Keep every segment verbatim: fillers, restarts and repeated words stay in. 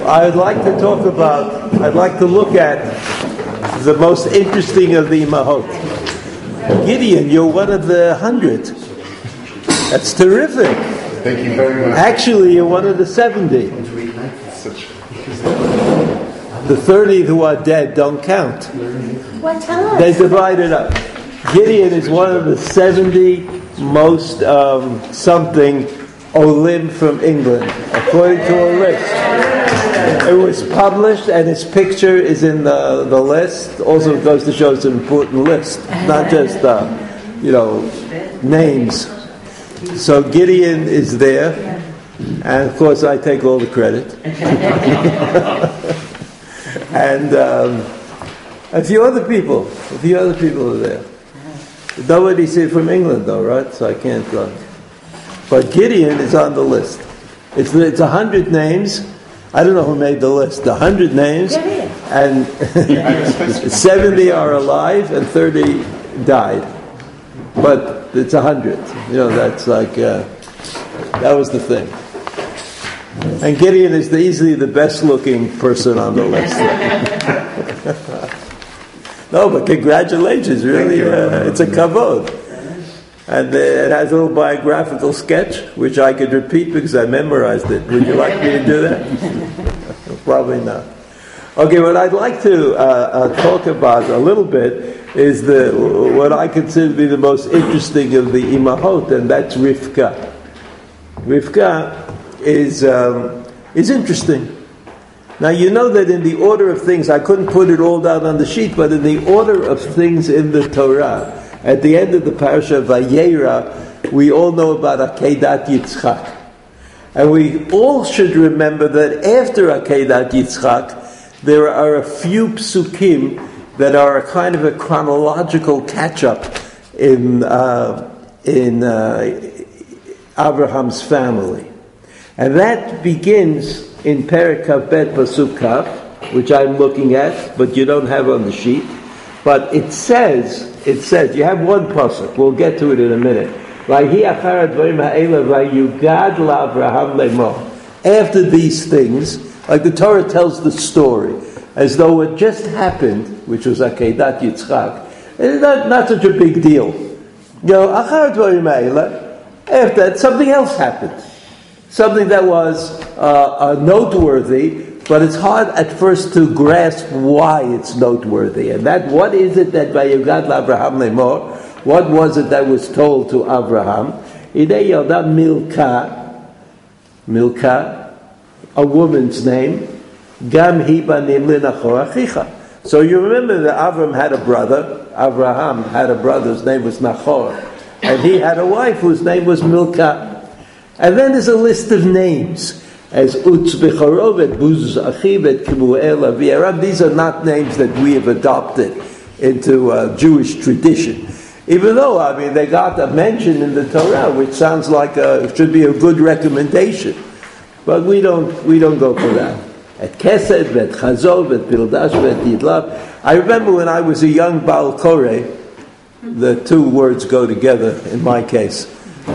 I'd like to talk about, I'd like to look at the most interesting of the Imahot. Gideon, you're one of the hundred. That's terrific. Thank you very much. Actually, you're one of the seventy. The thirty who are dead don't count. What, tell us? They divide it up. Gideon is one of the seventy most um, something Olim from England, according to a list. It was published, and his picture is in the, the list. Also, it goes to show it's an important list, not just uh, you know names. So Gideon is there, and of course I take all the credit. And um, a few other people, a few other people are there. Nobody's here from England, though, right? So I can't go. But Gideon is on the list. It's it's a hundred names. I don't know who made the list. A hundred names, and seventy are alive and thirty died. But it's a hundred. You know, that's like uh, that was the thing. And Gideon is the, easily the best-looking person on the list. No, but congratulations! Really, uh, it's a kavod. And uh, it has a little biographical sketch, which I could repeat because I memorized it. Would you like me to do that? Probably not. Okay, what I'd like to uh, uh, talk about a little bit is the what I consider to be the most interesting of the Imahot, and that's Rivka. Rivka is um, is interesting. Now you know that in the order of things, I couldn't put it all down on the sheet, but in the order of things in the Torah, at the end of the parasha of Vayera, we all know about Akedat Yitzchak. And we all should remember that after Akedat Yitzchak, there are a few psukim that are a kind of a chronological catch-up in uh, in uh, Abraham's family. And that begins in Perek Kavbet Pasuk Kav, which I'm looking at, but you don't have on the sheet. But it says, it says, you have one pasuk. We'll get to it in a minute. After these things, like the Torah tells the story, as though it just happened, which was Akedat Yitzchak. It's not, not such a big deal. You know, after that, something else happened. Something that was uh, uh, noteworthy, but it's hard at first to grasp why it's noteworthy. And that, what is it that Vayugad Abraham Lemor? What was it that was told to Abraham? Idei Yoda Milka, Milka, a woman's name. Gam hi banim linachor achicha. So you remember that Abraham had a brother. Abraham had a brother whose name was Nachor, and he had a wife whose name was Milka. And then there's a list of names. As Utz Bechorovet, Buz Achivet, Kimuel, Aviaram. These are not names that we have adopted into uh, Jewish tradition. Even though, I mean, they got a mention in the Torah, which sounds like a, it should be a good recommendation. But we don't we don't go for that. At Kesed, Bet Chazov, Bet Pildash, Bet Yidlav. I remember when I was a young Baal Koreh, the two words go together in my case.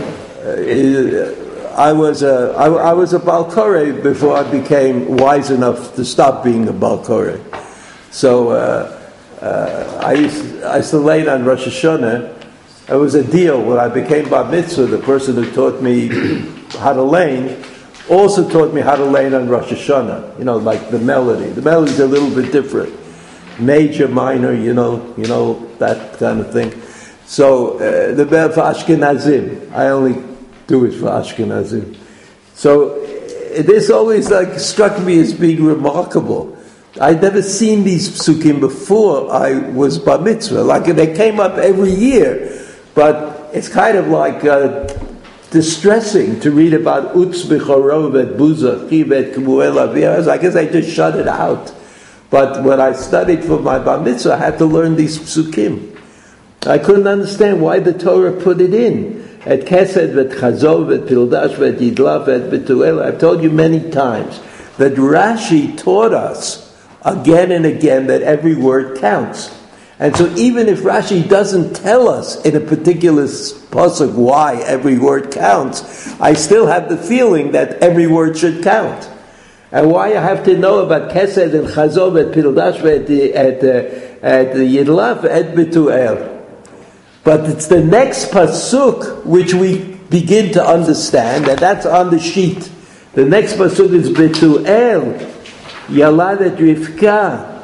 Uh, I was a I, I was a Baal Koreh before I became wise enough to stop being a Baal Koreh. So uh, uh, I used I used to lay on Rosh Hashanah. It was a deal when I became Bar Mitzvah. The person who taught me how to lay also taught me how to lay on Rosh Hashanah. You know, like the melody. The melody's a little bit different, major, minor. You know, you know that kind of thing. So uh, the bell for Ashkenazim, I only do it for Ashkenazim. So this always like struck me as being remarkable. I'd never seen these psukim before I was bar mitzvah. Like they came up every year, but it's kind of like uh, distressing to read about Utz Bechorovet, Buza, Chivet, Kemuel, Aviyah. I guess I just shut it out. But when I studied for my bar mitzvah, I had to learn these psukim. I couldn't understand why the Torah put it in. At Kesed, at Chazov, at Pildash, at Yidlav, at Betuel. I've told you many times that Rashi taught us again and again that every word counts. And so even if Rashi doesn't tell us in a particular pasuk why every word counts, I still have the feeling that every word should count. And why I have to know about Kesed and Chazov at Pildash at the at the at the Yidlaf at Betuel. But it's the next pasuk which we begin to understand, and that's on the sheet. The next pasuk is Betuel Yaladet Rivka.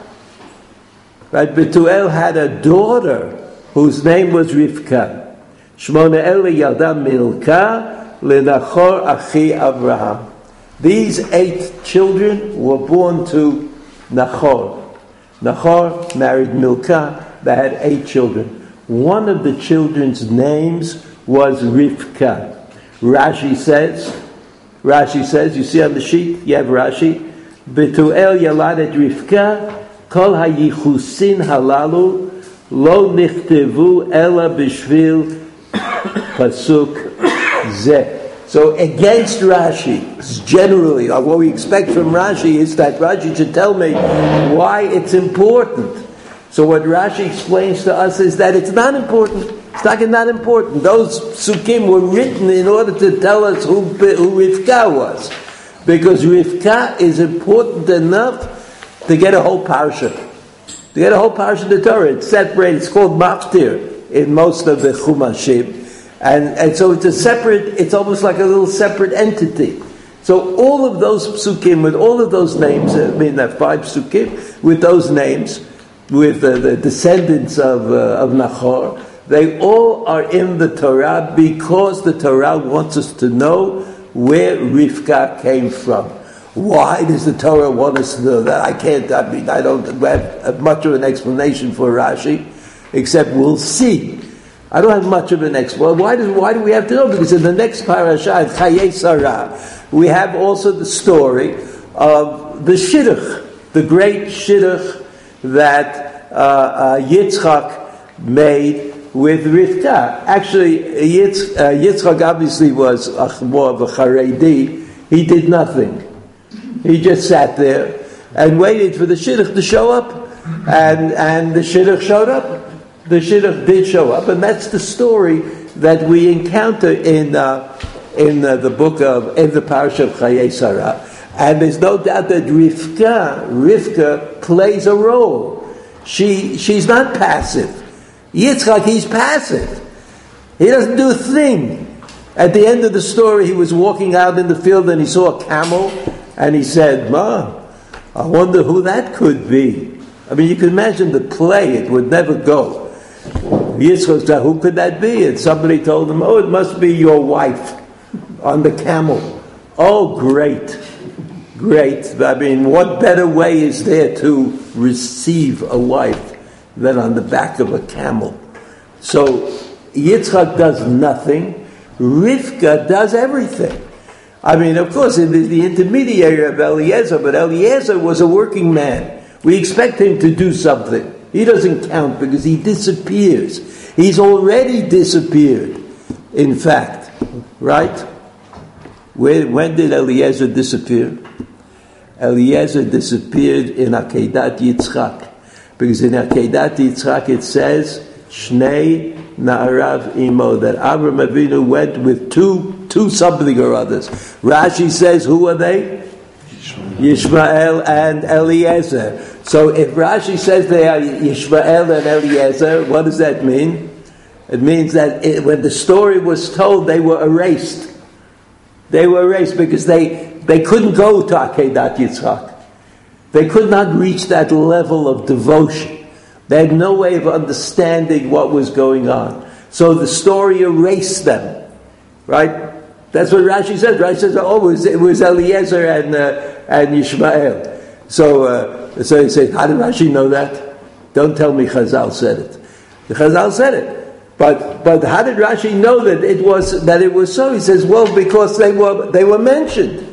Right, Betuel had a daughter whose name was Rivka. Shmona Ele Yalda Milka Lenachor Achi Abraham. These eight children were born to Nachor. Nachor married Milka. They had eight children. One of the children's names was Rivka. Rashi says, Rashi says, you see on the sheet, you have Rashi, Betuel Yaladet Rivka, Kol hayichusin halalu, lo nichtevu ela b'shvil pasuk zeh. So against Rashi, generally, what we expect from Rashi is that Rashi should tell me why it's important. So what Rashi explains to us is that it's not important. It's not, not important. Those psukim were written in order to tell us who, who Rivka was. Because Rivka is important enough to get a whole parsha. To get a whole parsha of the Torah. It's separated. It's called Maftir in most of the Chumashim. And, and so it's a separate, it's almost like a little separate entity. So all of those psukim, with all of those names, I mean, there are five psukim, with those names, with uh, the descendants of, uh, of Nachor, they all are in the Torah because the Torah wants us to know where Rivka came from. Why does the Torah want us to know that? I can't, I mean, I don't have much of an explanation for Rashi, except we'll see. I don't have much of an explanation. Why do, why do we have to know? Because in the next parasha, in Chayei Sarah, we have also the story of the Shidduch, the great Shidduch that uh, uh, Yitzchak made with Rivka. Actually, Yitz, uh, Yitzchak obviously was uh, more of a Haredi. He did nothing. He just sat there and waited for the Shidduch to show up. And, and the Shidduch showed up. The Shidduch did show up. And that's the story that we encounter in uh, in uh, the book of, in the parasha of Chayei Sarah. And there's no doubt that Rivka, Rivka plays a role. She, she's not passive. Yitzchak, he's passive. He doesn't do a thing. At the end of the story, he was walking out in the field and he saw a camel and he said, Ma, I wonder who that could be. I mean, you can imagine the play. It would never go. Yitzchak said, who could that be? And somebody told him, oh, it must be your wife on the camel. Oh, great. Great. I mean, what better way is there to receive a wife than on the back of a camel? So Yitzchak does nothing. Rivka does everything. I mean, of course, it is the intermediary of Eliezer, but Eliezer was a working man. We expect him to do something. He doesn't count because he disappears. He's already disappeared, in fact. Right? When, when did Eliezer disappear? Eliezer disappeared in Akedat Yitzchak. Because in Akedat Yitzchak it says, Shnei Na'arav Imo, that Avraham Avinu went with two, two something or others. Rashi says, who are they? Yishmael and Eliezer. So if Rashi says they are Yishmael and Eliezer, what does that mean? It means that it, when the story was told, they were erased. They were erased because they, they couldn't go to Akedat Yitzchak. They could not reach that level of devotion. They had no way of understanding what was going on. So the story erased them. Right? That's what Rashi says. Rashi says, oh, it was, it was Eliezer and, uh, and Yishmael. So, uh, so he says, how did Rashi know that? Don't tell me Chazal said it. The Chazal said it. But but how did Rashi know that it was that it was so? He says, well, because they were they were mentioned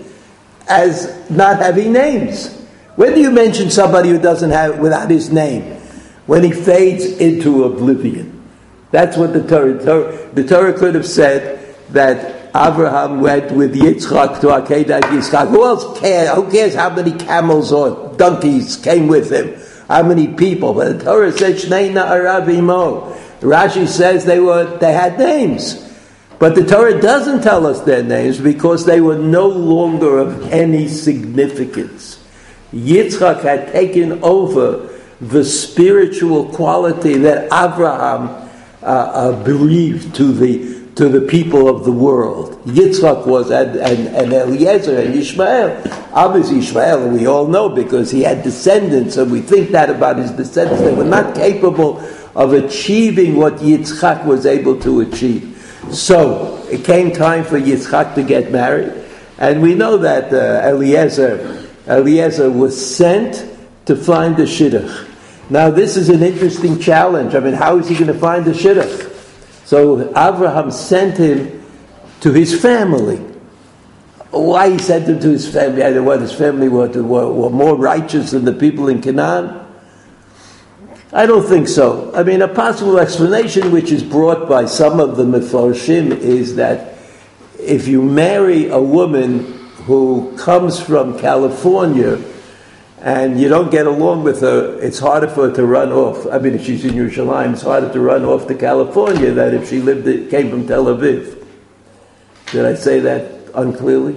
as not having names. When do you mention somebody who doesn't have without his name? When he fades into oblivion. That's what the Torah, Torah the Torah could have said that Abraham went with Yitzchak to Akedat Yitzchak. Who else cares? Who cares how many camels or donkeys came with him? How many people? But the Torah said Shnei Na'arav Imo. Rashi says they were they had names, but But the Torah doesn't tell us their names because they were no longer of any significance. Yitzchak had taken over the spiritual quality that Abraham uh, uh, believed to the to the people of the world. Yitzchak was, and, and, and Eliezer and Ishmael. Obviously Ishmael, we all know because he had descendants, and we think that about his descendants. They were not capable of achieving what Yitzchak was able to achieve. So, it came time for Yitzchak to get married, and we know that uh, Eliezer, Eliezer was sent to find a shidduch. Now this is an interesting challenge. I mean, how is he going to find a shidduch? So Abraham sent him to his family. Why he sent him to his family? I don't know what his family were, were, were more righteous than the people in Canaan. I don't think so. I mean, a possible explanation which is brought by some of the Mefarshim is that if you marry a woman who comes from California and you don't get along with her, it's harder for her to run off. I mean, if she's in Yerushalayim, it's harder to run off to California than if she lived, came from Tel Aviv. Did I say that unclearly?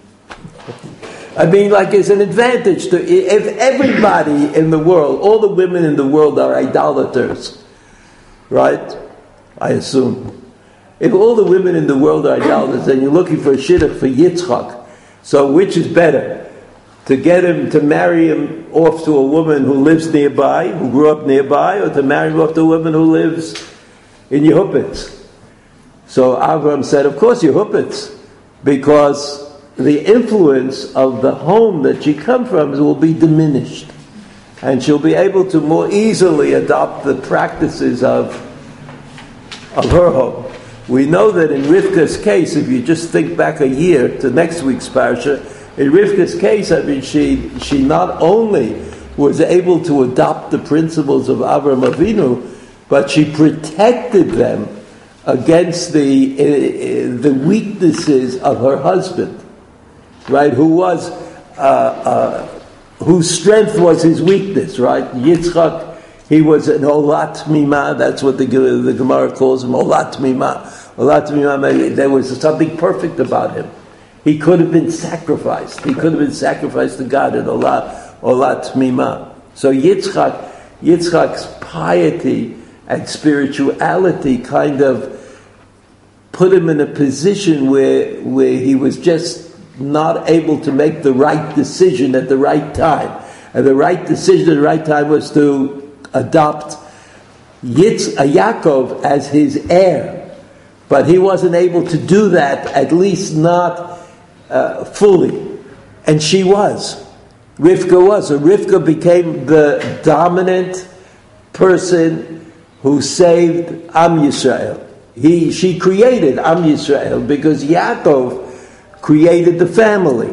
I mean, like, it's an advantage to, if everybody in the world, all the women in the world are idolaters, right? I assume. If all the women in the world are idolaters, then you're looking for a shidduch for Yitzchak. So which is better? To get him, to marry him off to a woman who lives nearby, who grew up nearby, or to marry him off to a woman who lives in Yehupitz? So Avraham said, of course Yehupitz, because the influence of the home that she comes from will be diminished. And she'll be able to more easily adopt the practices of, of her home. We know that in Rivka's case, if you just think back a year to next week's parsha, in Rivka's case, I mean, she she not only was able to adopt the principles of Avraham Avinu, but she protected them against the uh, the weaknesses of her husband, right? Who was uh, uh, whose strength was his weakness, right? Yitzchak, he was an olat mima. That's what the the Gemara calls him, olat mima. Olat mima. There was something perfect about him. He could have been sacrificed. He could have been sacrificed to God in Olat, Olat Mima. So Yitzchak, Yitzchak's piety and spirituality kind of put him in a position where, where he was just not able to make the right decision at the right time. And the right decision at the right time was to adopt Yitz, uh, Yaakov as his heir. But he wasn't able to do that, at least not Uh, fully, and she was. Rivka was. So Rivka became the dominant person who saved Am Yisrael. He, she created Am Yisrael because Yaakov created the family.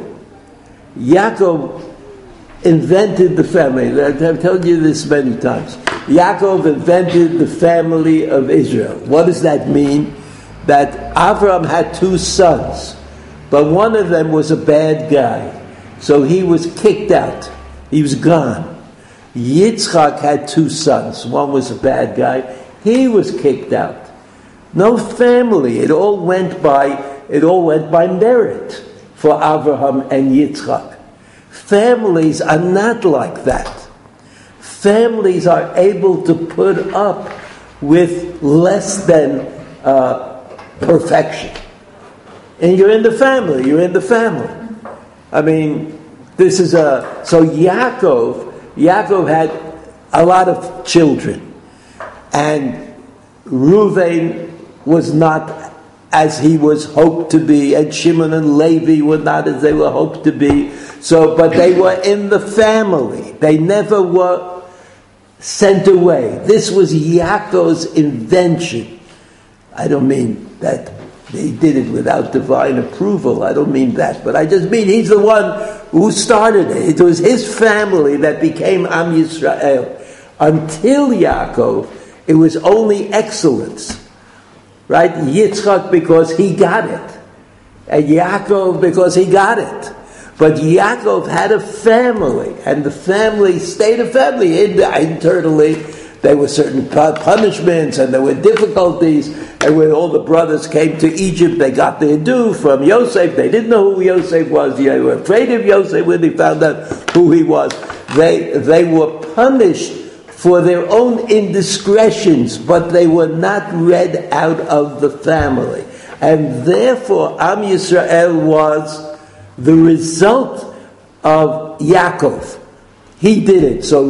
Yaakov invented the family. I've told you this many times. Yaakov invented the family of Israel. What does that mean? That Avraham had two sons. But one of them was a bad guy. So he was kicked out. He was gone. Yitzchak had two sons. One was a bad guy. He was kicked out. No family. It all went by, it all went by merit for Avraham and Yitzchak. Families are not like that. Families are able to put up with less than uh, perfection. And you're in the family, you're in the family. I mean, this is a... So Yaakov, Yaakov had a lot of children. And Reuven was not as he was hoped to be, and Shimon and Levi were not as they were hoped to be. So, but they were in the family. They never were sent away. This was Yaakov's invention. I don't mean that he did it without divine approval. I don't mean that. But I just mean he's the one who started it. It was his family that became Am Yisrael. Until Yaakov, it was only excellence. Right? Yitzchak because he got it. And Yaakov because he got it. But Yaakov had a family. And the family stayed a family. Internally, there were certain punishments and there were difficulties. And when all the brothers came to Egypt, they got their due from Yosef. They didn't know who Yosef was. They were afraid of Yosef when they found out who he was. They, they were punished for their own indiscretions, but they were not read out of the family. And therefore, Am Yisrael was the result of Yaakov. He did it. So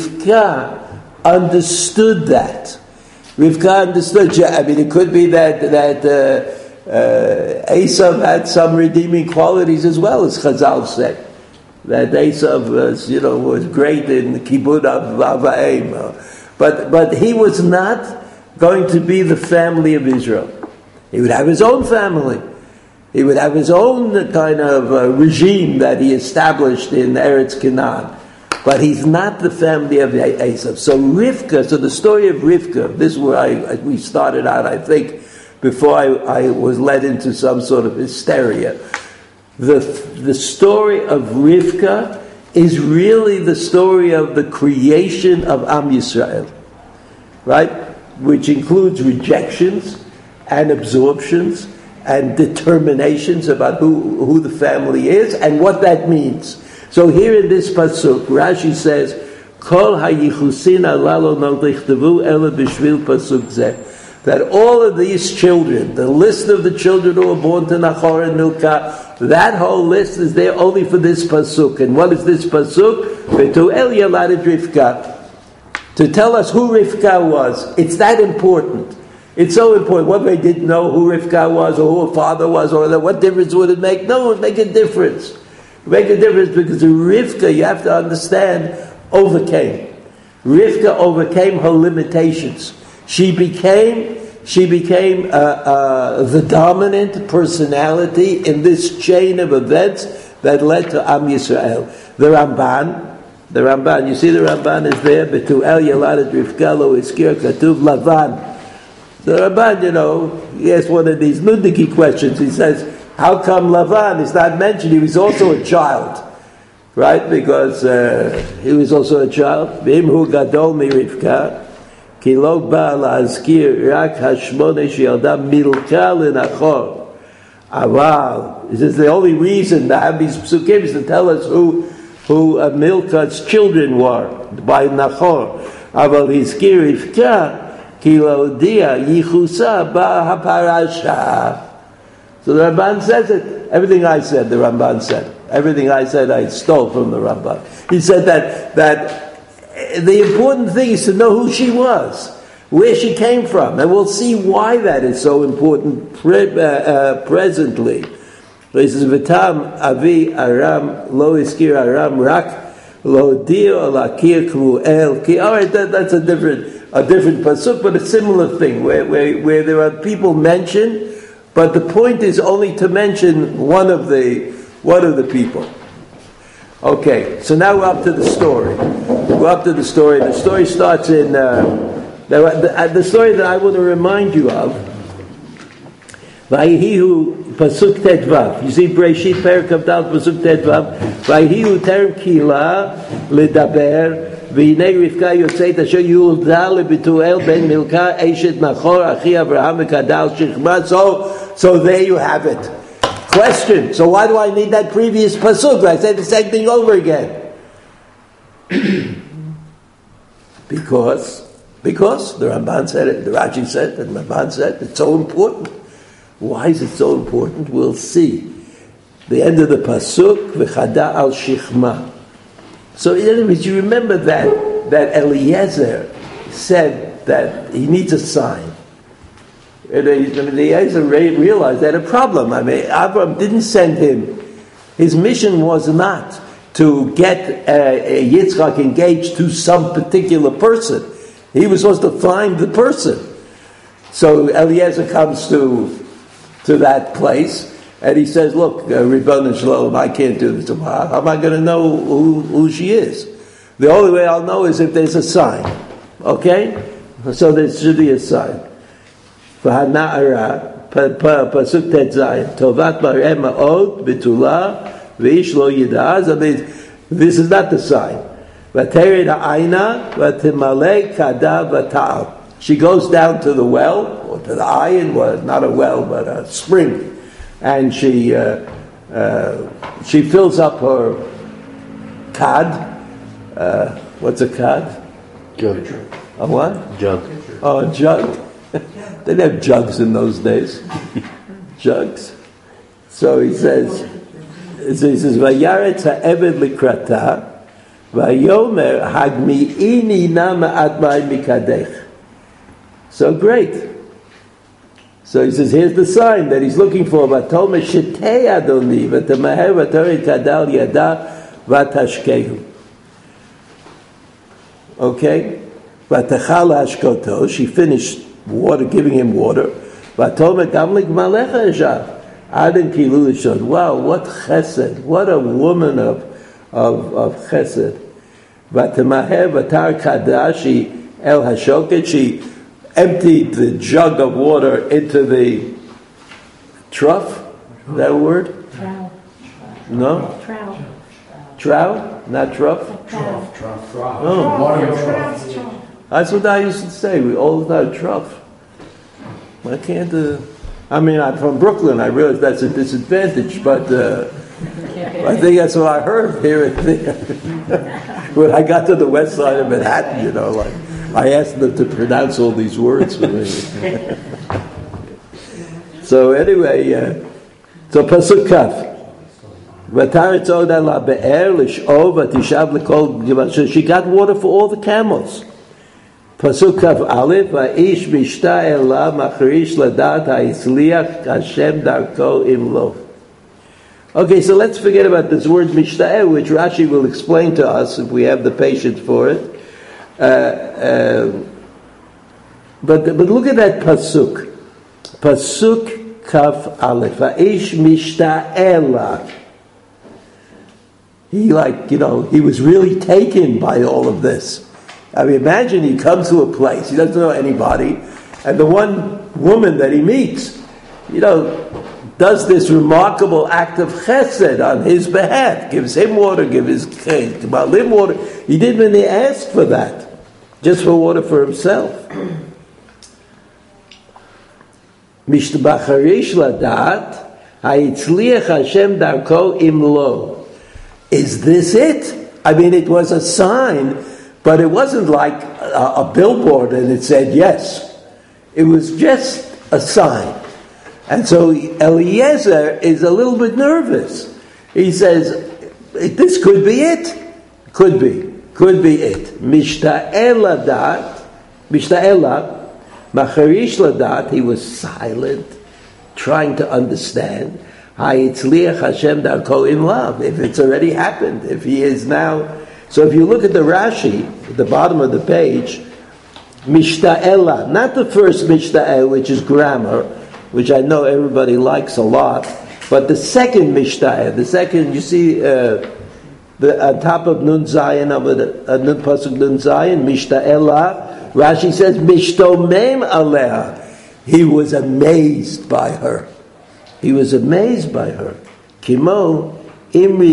Rivka understood that. Rivka understood. I mean, it could be that that uh, uh, Esav had some redeeming qualities as well, as Chazal said. That Esav was, you know, was great in Kibbud Avaim, but but he was not going to be the family of Israel. He would have his own family. He would have his own kind of uh, regime that he established in Eretz Canaan. But he's not the family of Esav. So Rivka, so the story of Rivka, this is where I, we started out, I think, before I, I was led into some sort of hysteria. The, the story of Rivka is really the story of the creation of Am Yisrael, right? Which includes rejections and absorptions and determinations about who, who the family is and what that means. So here in this pasuk, Rashi says, "Kol hayichusin alalo noldichtavu ela b'shvil pasuk zeh." That all of these children, the list of the children who were born to Nachor and Milcah, that whole list is there only for this pasuk. And what is this pasuk? Betuel yaladet Rivka. To tell us who Rivka was. It's that important. It's so important. What they didn't know who Rivka was, or who her father was, or what difference would it make? No, it would make a difference. It would make a difference because the Rivka, you have to understand, overcame. Rivka overcame her limitations. She became, she became uh, uh, the dominant personality in this chain of events that led to Am Yisrael. The Ramban, the Ramban, you see the Ramban is there, Betuel Yaladet Rivka lo iskir katuv Lavan. The Ramban, you know, he asked one of these nudniki questions. He says, how come Lavan is not mentioned? He was also a child, right? Because uh, he was also a child. V'imhu gadol mi Rivka. Ki lo ba la'azkir rak hashmone she'yalda milka le'nachor. Aval. This is the only reason to have these psukim is to tell us who who uh, Milka's children were by Nachor. Aval hizkir Rivka ki lo dia yichusa ba haparasha. So the Ramban says it. Everything I said, the Ramban said. Everything I said, I stole from the Ramban. He said that that. The important thing is to know who she was, where she came from, and we'll see why that is so important pre- uh, uh, presently. He says, "V'tam avi Aram lo iskir Aram rak lo dio lakir kruel." All right, that, that's a different a different pasuk, but a similar thing where, where where there are people mentioned, but the point is only to mention one of the one of the people. Okay, so now we're up to the story. We're up to the story. The story starts in uh, the, the, the story that I want to remind you of. Vayihu pasuk tetvav. You see, Breshit Perek Avdal pasuk tetvav. Vayihu terem kila ledaber v'hinei Rivka yotzeit asher yulda leBetuel ben Milka eshet Nachor achi Avraham v'kadal shechma. So, so there you have it. Question. So why do I need that previous pasuk? I say the same thing over again. because, because the Ramban said it, the Rashi said it, and the Ramban said it. It's so important. Why is it so important? We'll see. The end of the pasuk, v'chada al shichma. So in other words, you remember that that Eliezer said that he needs a sign. And Eliezer realized that a problem. I mean, Abraham didn't send him. His mission was not to get uh, Yitzchak engaged to some particular person. He was supposed to find the person. So Eliezer comes to to that place, and he says, "Look, uh, Ribbon Shalom, I can't do this. How am I going to know who, who she is? The only way I'll know is if there's a sign. Okay, so there should be a sign." V'hana'ara pasuk tet zayin tovat mar'eh ma'od betula v'ish lo yidaz. I mean, this is not the sign. V'tered ha'ayna v'timalei kada v'ta'al. she goes down to the well, or to the ayin, well, not a well, but a spring, and she uh, uh, she fills up her kad. Uh, what's a kad? Jug. A what? Jug. Oh, a jug. They didn't have jugs in those days. Jugs. So he says, so he says, "Vayaretz ha'eved likrata, vayomer hagmi'ini na ma'at ma'im mikadech." So great. So he says, here's the sign that he's looking for. Vatome shetei adoni, vatamaher vatori kadal yada vatashkehu. Okay? Vatachal hashkoto, she finished water, giving him water. Vatome gamlik malecha eshav. Adin kilu shod. Wow, what chesed! What a woman of of of chesed. Vatamaher vatar kadashi el hashoket. She emptied the jug of water into the trough. Is that a word? Trough. No? Trough. Trough? Not trough? Trough. Trough, trough. Oh. Water Trough. trough. Trough. That's what I used to say. We all thought trough. Why can't the... I mean, I'm from Brooklyn. I realize that's a disadvantage, but uh, I think that's what I heard here and there. When I got to the west side of Manhattan, you know, like, I asked them to pronounce all these words for me. So anyway, uh, so Pasuk Kaf. So she got water for all the camels. Pasuk Kaf Aleph, Va'ish mishta ela machrish ladat ha'isliach Hashem darko imlo. Okay, so let's forget about this word mishta'eh, which Rashi will explain to us if we have the patience for it. Uh, uh, but but look at that pasuk, pasuk Kaf Aleph. Va'ish mishta'eh. He like you know he was really taken by all of this. I mean, imagine he comes to a place, he doesn't know anybody, and the one woman that he meets, you know, does this remarkable act of chesed on his behalf, gives him water, gives his Balim water. He didn't even ask for that, just for water for himself. Mishtabacharish ladat, ha'itzliach Hashem darko imlo. Is this it? I mean, it was a sign. But it wasn't like a, a billboard and it said yes. It was just a sign. And so Eliezer is a little bit nervous. He says, this could be it. Could be. Could be it. Mishta'el ladat, Mishta'ela, Macharish ladat, he was silent, trying to understand. Ha'itzliach Hashem darko in love. If it's already happened, if he is now... So if you look at the Rashi, at the bottom of the page, Mishta'ela, not the first Mishta'el, which is grammar, which I know everybody likes a lot, but the second Mishta'el, the second, you see, uh, the on top of Nun Zayin, of the uh, Nun Pasuk Nun Zayin, Mishta'ela, Rashi says, Mishtomem Aleha. He was amazed by her. He was amazed by her. Kimo, Imri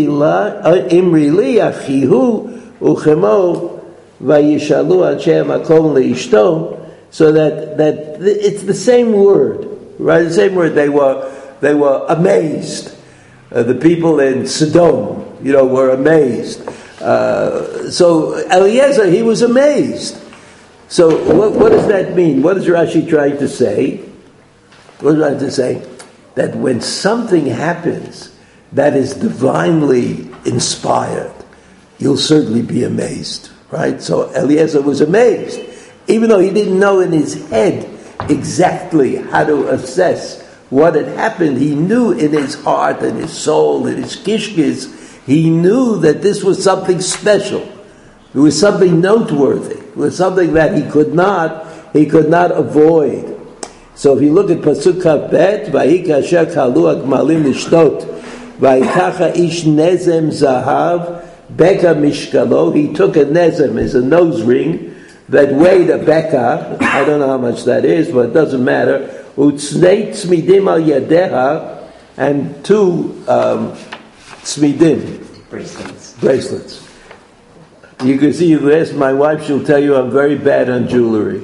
li achihu uchemo vayishalu anshe makom leishto, so that that it's the same word, right? The same word. They were they were amazed. Uh, the people in Sodom, you know, were amazed. Uh, so Eliezer, he was amazed. So what, what does that mean? What is Rashi trying to say? What is Rashi to say? That when something happens that is divinely inspired, you'll certainly be amazed, right? So Eliezer was amazed, even though he didn't know in his head exactly how to assess what had happened. He knew in his heart and his soul and his kishkis, he knew that this was something special. It was something noteworthy. It was something that he could not, he could not avoid. So if you look at Pasuk Kafbet, Vayika asher kalu agmalim lishtot, Vayikacha ish nezem zahav, beka mishkalo. He took a nezem, is a nose ring, that weighed a beka. I don't know how much that is, but it doesn't matter. Utznei tzmidim al yadeha, and two um, tzmidim. Bracelets. Bracelets. You can see, you ask my wife, she'll tell you I'm very bad on jewelry.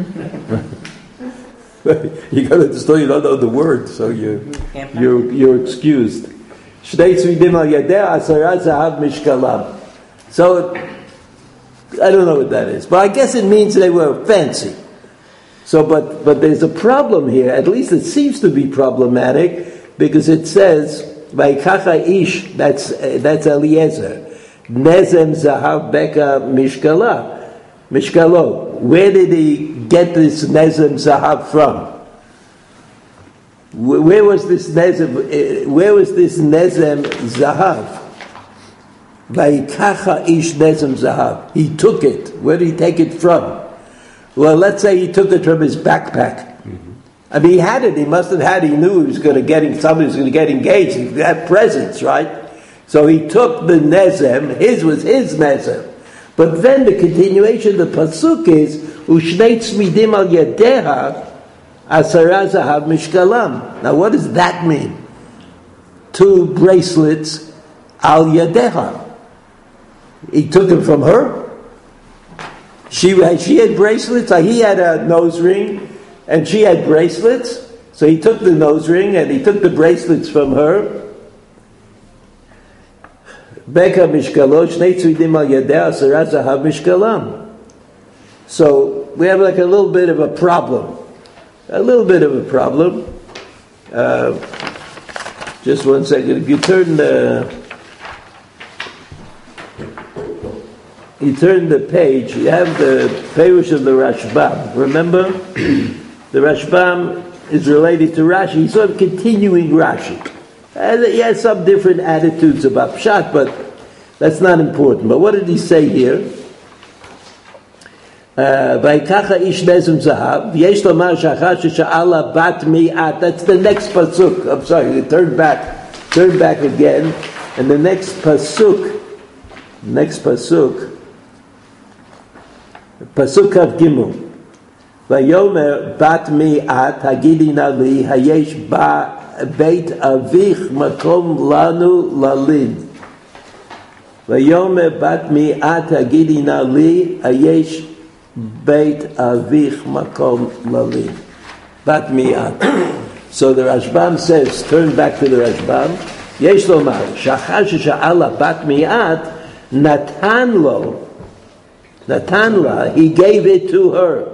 You go to the store, you don't know the word, so you, you're, you're excused. So, I don't know what that is, but I guess it means they were fancy. So, but but there's a problem here. At least it seems to be problematic because it says "Vayikacha ish." That's uh, that's Eliezer. Nezem zahav beka mishkala, mishkalo. Where did he get this nezem zahav from? Where was this nezem? Where was this nezem zahav? Vayikacha ish nezem zahav. He took it. Where did he take it from? Well, let's say he took it from his backpack. Mm-hmm. I mean, he had it. He must have had. He knew he was going to get somebody was going to get engaged. He had presents, right? So he took the nezem. His was his nezem. But then the continuation of the pasuk is Ushnei tzmidim al yadeha asara zahav mishkalam. Now, what does that mean? Two bracelets al yadeha. He took them from her. She, she had bracelets, so he had a nose ring, and she had bracelets. So he took the nose ring, and he took the bracelets from her. Beka mishkalo, shnei tzvidim al yadeh, asara zahav mishkalam. So we have like a little bit of a problem. A little bit of a problem. Uh, just one second. If you turn the... You turn the page, you have the Perush of the Rashbam. Remember? The Rashbam is related to Rashi. He's sort of continuing Rashi. And he has some different attitudes about Pshat, but that's not important. But what did he say here? Vayikacha ish nezem zahav, yesh lomar shachar shesha'ala bat mi'at. That's the next pasuk. I'm sorry, turn back. Turn back again. And the next pasuk, next pasuk, Pasuk Kav Gimel. Vayomer bat mi'at hagidi na li hayesh ba beit avich makom lanu lalid. Vayomer bat mi'at hagidi na li hayesh beit avich makom lalid. Bat mi'at. So the Rashbam says, turn back to the Rashbam. Yesh lomar shachar shesha'ala bat mi'at natan lo. Natanla, he gave it to her.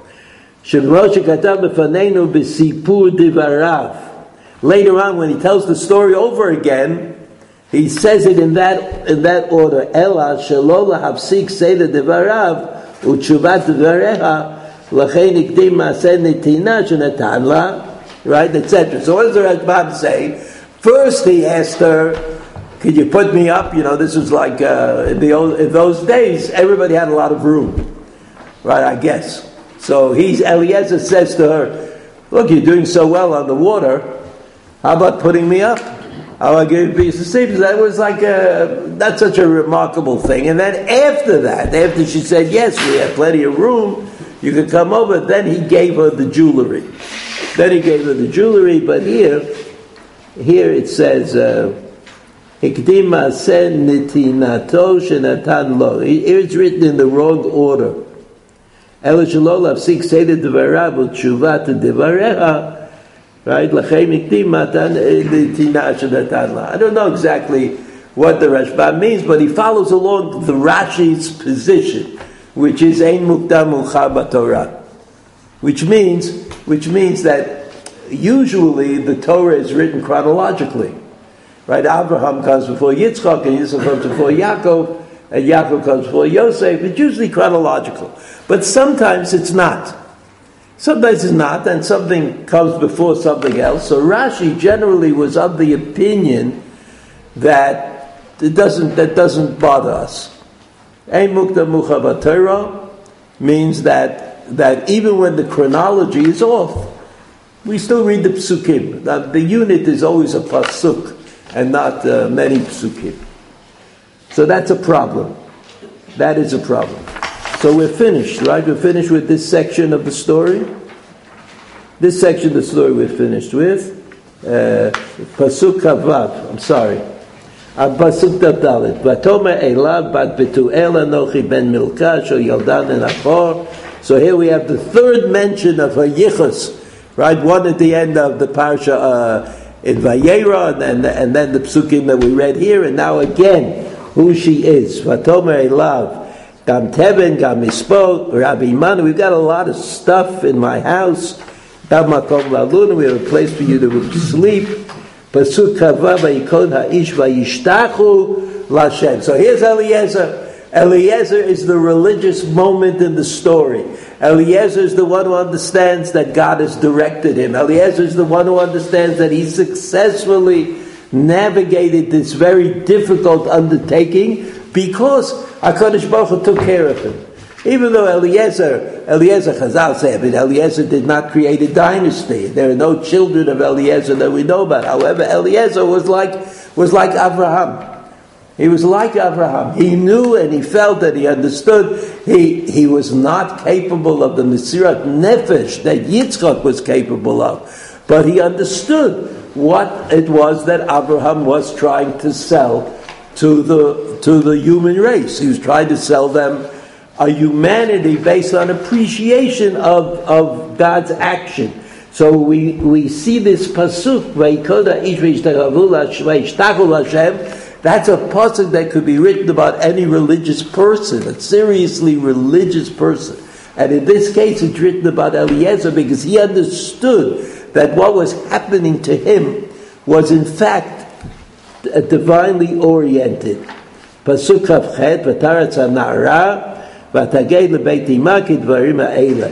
Later on, when he tells the story over again, he says it in that in that order. Ela shelo lahavsik seder devarav u'tshuvat devareha lachein ikdim ma'aseh netina shenatan la, right, et cetera. So what does the Rashbam say? First, he asked her, could you put me up? You know, this was like, uh, in, the old, in those days, everybody had a lot of room. Right, I guess. So he's, Eliezer says to her, look, you're doing so well on the water. How about putting me up? How about giving a piece of sleep? That was like a, not such a remarkable thing. And then after that, after she said, yes, we have plenty of room, you could come over, then he gave her the jewelry. Then he gave her the jewelry, but here, here it says, uh, Ikdim ma'aseh netinato shenatan lo. Here it's written in the wrong order. Ela shelo lafsik seder devarav u'tshuvat devareha. Right? Lachem ikdim matan netina shenatan lo. I don't know exactly what the Rashbam means, but he follows along the Rashi's position, which is ein mukdam u'char b'Torah, which means, which means that usually the Torah is written chronologically. Right, Abraham comes before Yitzchak, and Yitzchak comes before Yaakov, and Yaakov comes before Yosef. It's usually chronological. But sometimes it's not. Sometimes it's not, and something comes before something else. So Rashi generally was of the opinion that it doesn't, that doesn't bother us. Ein mukta mucha b'Torah means that, that even when the chronology is off, we still read the psukim. Now, the unit is always a pasuk, and not uh, many psukim. So that's a problem. That is a problem. So we're finished, right? We're finished with this section of the story. This section of the story we're finished with. Uh, Pasuk Kavav, I'm sorry. Pasuk Dalet. Vatomer Elav bat Betuel Anochi ben Milka Shel Yaldan and Achor. So here we have the third mention of her yichus, right? One at the end of the parsha uh, in Vayera, and, and then the psukim that we read here, and now again who she is. Vatomer Elav Gam Teben Gam Mispo Rabbi Manu. We've got a lot of stuff in my house. Gam Makom Laluna. We have a place for you to sleep. Pasuk Kava Vayikod Ha'ish Vayishtachu Lashem. So here's Eliezer. Eliezer is the religious moment in the story. Eliezer is the one who understands that God has directed him. Eliezer is the one who understands that he successfully navigated this very difficult undertaking because HaKadosh Baruch Hu took care of him. Even though Eliezer, Eliezer Chazal said, but Eliezer did not create a dynasty. There are no children of Eliezer that we know about. However, Eliezer was like was like Abraham. He was like Abraham. He knew and he felt that he understood. He he was not capable of the Mesirat Nefesh that Yitzchak was capable of, but he understood what it was that Abraham was trying to sell to the to the human race. He was trying to sell them a humanity based on appreciation of, of God's action. So we, we see this pasuk, that's a pasuk that could be written about any religious person, a seriously religious person. And in this case it's written about Eliezer because he understood that what was happening to him was in fact divinely oriented. Pasuk Kavchet, V'taretz ha'na'ara ותגד לבית אמה כדברים האלה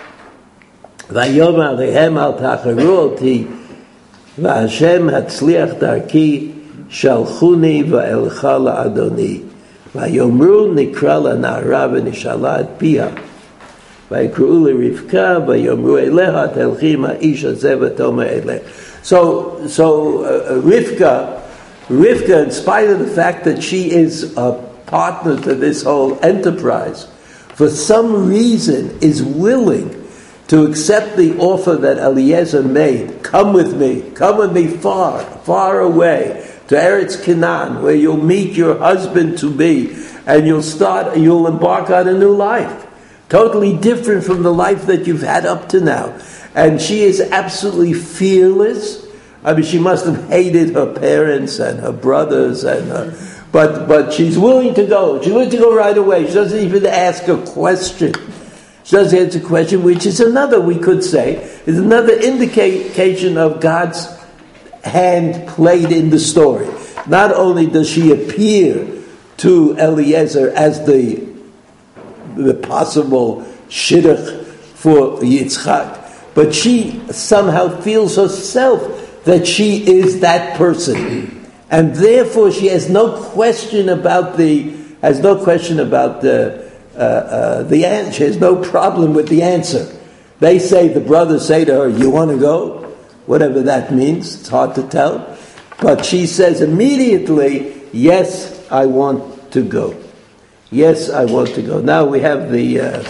ויאמר עליהם אל תחרו אותי והשם הצליח דרכי שלחוני ואלכה לאדוני ויאמרו נקרא לנערה ונשאלה את פיה ויקראו לרבקה ויאמרו אליה תלכי עם האיש הזה ותאמר אליה. So, so uh, Rivka, Rivka, in spite of the fact that she is a partner to this whole enterprise, for some reason is willing to accept the offer that Eliezer made. Come with me, come with me far, far away to Eretz Canaan, where you'll meet your husband to be, and you'll start, you'll embark on a new life, totally different from the life that you've had up to now. And she is absolutely fearless. I mean, she must have hated her parents and her brothers and her. But but she's willing to go. She's willing to go right away. She doesn't even ask a question. She doesn't answer a question, which is another, we could say, is another indication of God's hand played in the story. Not only does she appear to Eliezer as the, the possible shidduch for Yitzchak, but she somehow feels herself that she is that person. And therefore, she has no question about the has no question about the uh, uh, the answer. She has no problem with the answer. They say, the brothers say to her, "You want to go?" Whatever that means, it's hard to tell. But she says immediately, "Yes, I want to go. Yes, I want to go." Now we have the. Uh,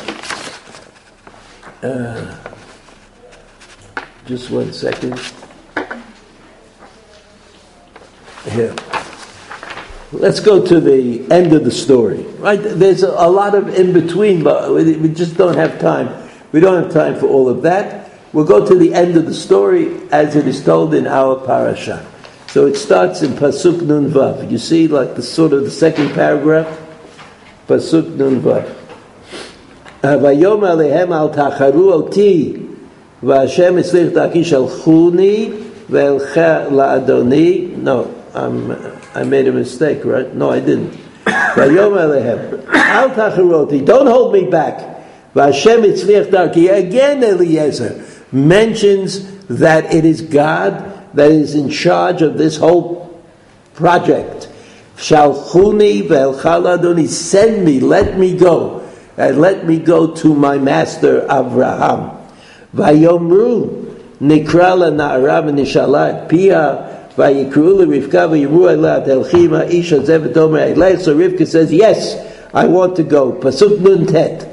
uh, just one second. Here. Let's go to the end of the story. Right? There's a, a lot of in between, but we, we just don't have time. We don't have time for all of that. We'll go to the end of the story as it is told in our parasha. So it starts in Pasuk Nun Vav. You see, like the sort of the second paragraph. Pasuk Nun Vav. Vayom alehem al tacharu oti v'Hashem etzlich daki shalchuni ve'elcha la'adoni. No. Um, I made a mistake, right? No, I didn't. Don't hold me back. Again, Eliezer mentions that it is God that is in charge of this whole project. Shalchuni ve'elcha, send me, let me go, and let me go to my master Avraham. Vayomru nikra la'na'ara v'nishala et pia. So Rivka says, yes, I want to go. Pasuk Nun Tet.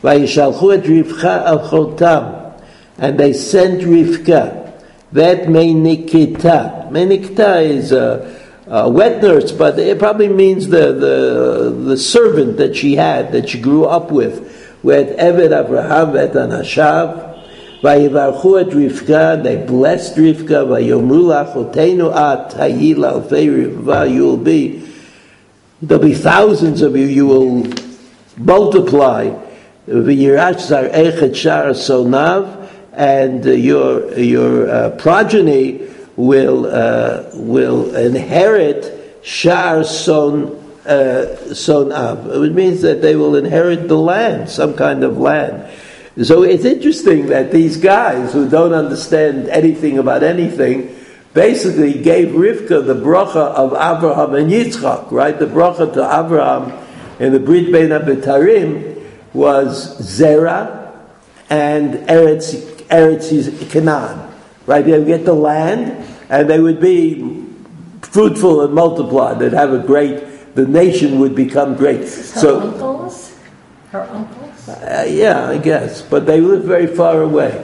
And they sent Rivka. That Meinikita. Meinikita is a, a wet nurse, but it probably means the, the, the servant that she had, that she grew up with, with Eved Abraham vet Anashav, Vayivarchu et Rivka, they blessed Rivka, Vayomru lachotenu at hayil alfei Rivka, you will be, there'll be thousands of you, you will multiply, V'yirash zar echet shar sonav, and uh, your, your uh, progeny will, uh, will inherit shar son, uh, sonav. It means that they will inherit the land, some kind of land. So it's interesting that these guys who don't understand anything about anything basically gave Rivka the bracha of Abraham and Yitzchak, right? The bracha to Abraham in the Brit Bein HaBetarim was Zerah and Eretz, Eretz Canaan, right? They would get the land and they would be fruitful and multiply. They'd have a great, the nation would become great. Her so, uncles? Her uncles? Uh, yeah, I guess, but they lived very far away.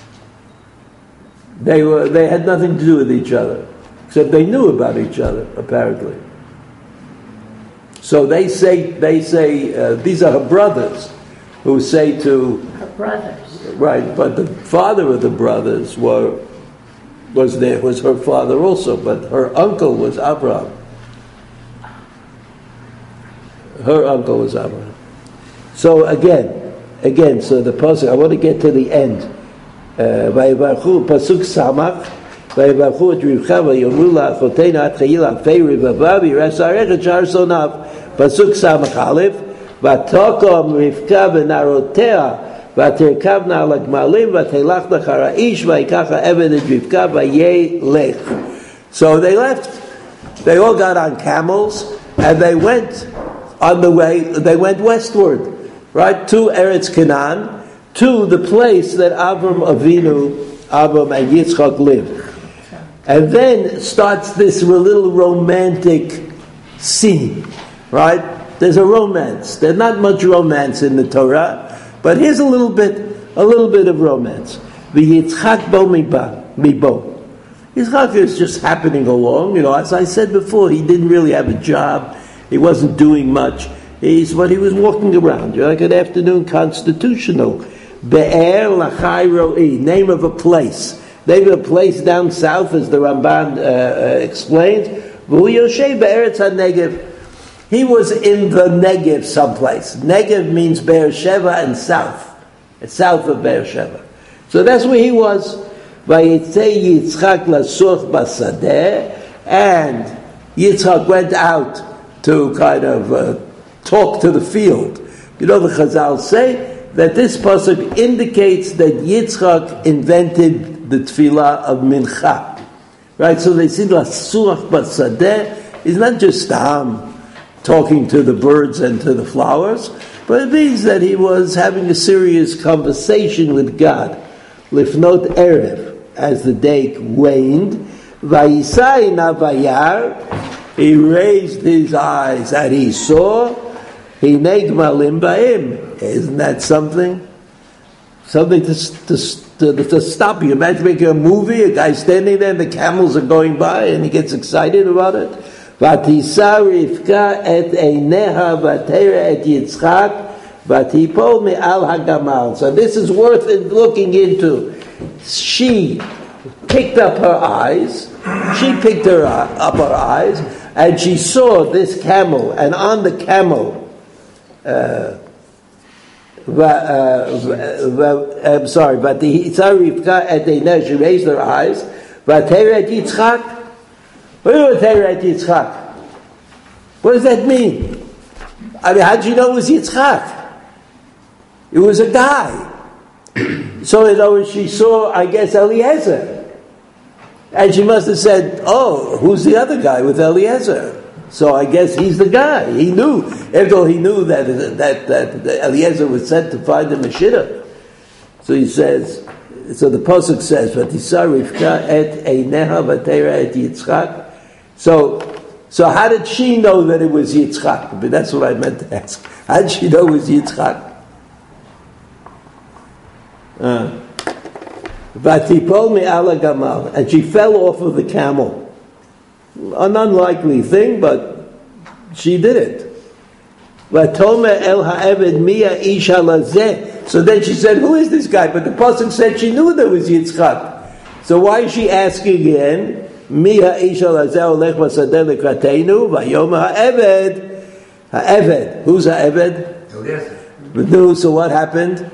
They were they had nothing to do with each other, except they knew about each other apparently. So they say they say uh, these are her brothers, who say to her brothers, right? But the father of the brothers were was there was her father also, but her uncle was Abraham. Her uncle was Abraham. So again, again, so the pasuk. I want to get to the end. Vayivarchu pasuk samach. Vayivarchu et Rivka vayomru la'achotenu at chayil alfei rivava v'yiras ha'arechet shar sonav. Pasuk samach aleph. V'tokom Rivka v'narotea v'terkavna al ha'gmalim v'telachna achar ha'ish v'yikach ha'eved et Rivka v'yelech. So they left. They all got on camels and they went on the way. They went westward. Right, to Eretz Canaan, to the place that Avram Avinu, Avram and Yitzchak lived. And then starts this little romantic scene, right? There's a romance. There's not much romance in the Torah, but here's a little bit, a little bit of romance. V'yitzchak bo mibo. Yitzchak is just happening along, you know, as I said before, he didn't really have a job, he wasn't doing much. He's what he was walking around, you know, like an afternoon constitutional. Be'er lachai ro'i, name of a place. Name of a place down south, as the Ramban uh, uh, explains. V'hu yoshev be'eretz ha-Negev. He was in the Negev someplace. Negev means Beersheba and south. It's south of Beersheba. So that's where he was. Vayitzei Yitzchak lasuch basadeh, and Yitzchak went out to kind of uh, talk to the field. You know, the Chazal say that this pasuk indicates that Yitzchak invented the tefillah of mincha, right? So they say lasuach basadeh is not just um, talking to the birds and to the flowers, but it means that he was having a serious conversation with God. Lifnot erev, as the day waned, vayisai navayar, he raised his eyes and he saw. He negmalim ba'im. Isn't that something? Something to, to, to, to stop you. Imagine making a movie, a guy standing there and the camels are going by and he gets excited about it. Vatisa Rivka et eineha vatera et Yitzchak vatipol me'al hagamal. So this is worth looking into. She picked up her eyes. She picked her up her eyes and she saw this camel, and on the camel Uh, uh, I'm sorry, but the Rivka at the she raised her eyes. But Yitzchak, what is Yitzchak? What does that mean? I mean, how did you know it was Yitzchak? It was a guy. So in other words, she saw, I guess, Eliezer, and she must have said, "Oh, who's the other guy with Eliezer?" So I guess he's the guy. He knew. After all, he knew that that that, that Eliezer was sent to find him a shidduch. So he says. So the pasuk says, "Vatisa Rivka et eineha vatera et Yitzchak." So, so how did she know that it was Yitzchak? But that's what I meant to ask. How did she know it was Yitzchak? Vatipol me'ala gamal, and she fell off of the camel. An unlikely thing, but she did it. Vatome el ha'eved mia isha lazeh. So then she said, who is this guy? But the pasuk said she knew there was Yitzchak. So why is she asking again? Mia isha lazeh olech basadeh lekratenu vayom ha'eved. Ha'eved. Who's ha'eved? Eliezer. So what happened?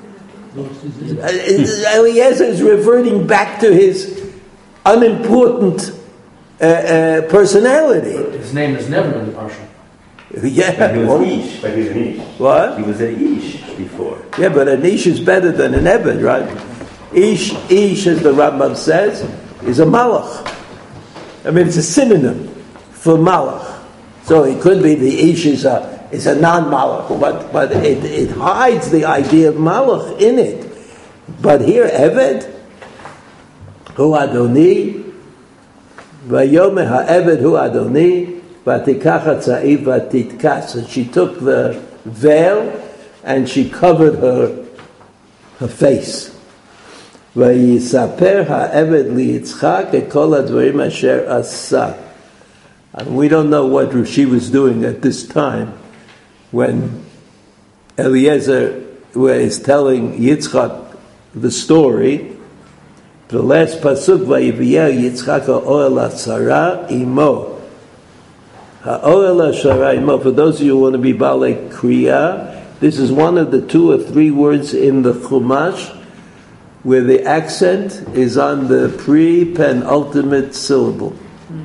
Eliezer is reverting back to his unimportant uh, uh, personality. His name is never in the parsha. Yeah. But he was well, Ish. But he's an Ish. What? He was an Ish before. Yeah, but an Ish is better than an Ebed, right? Ish, Ish, as the Rambam says, is a Malach. I mean, it's a synonym for Malach. So it could be the Ish is a, is a non-Malach, but, but it, it hides the idea of Malach in it. But here, Eved, Hu Adoni, Vayome HaEved Hu Adoni, Vatikach HaTza'if Vatitkas. And she took the veil and she covered her, her face. Vayisaper HaEved LiYitzchak Et Kol HaDvarim Asher Asa. And we don't know what she was doing at this time when Eliezer is telling Yitzchak the story. The last pasuk, Vayiviyah Yitzchak ha'oel ha'tzara imo. Ha'oel ha'tzara imo. For those of you who want to be Balei Kriya, this is one of the two or three words in the Chumash where the accent is on the pre-penultimate syllable.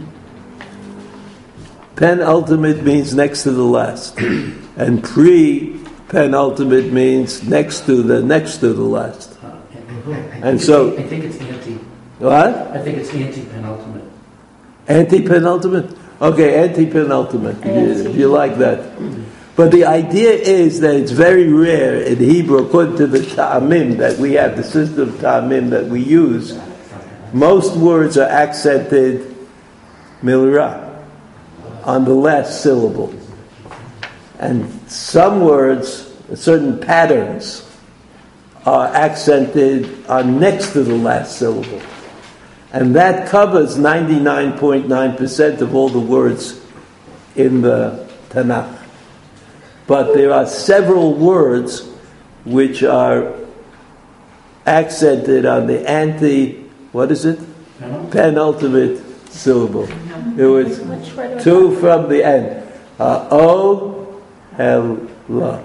Penultimate means next to the last. And pre-penultimate means next to the next to the last. And so... I think it's anti. What? I think it's anti-penultimate. Anti-penultimate? Okay, anti-penultimate, if you like that. But the idea is that it's very rare in Hebrew, according to the ta'amim that we have, the system of ta'amim that we use, most words are accented milra, on the last syllable. And some words, certain patterns, are accented on next to the last syllable. And that covers ninety-nine point nine percent of all the words in the Tanakh. But there are several words which are accented on the anti, what is it? Penultimate syllable. It was two from the end. O, hel, la.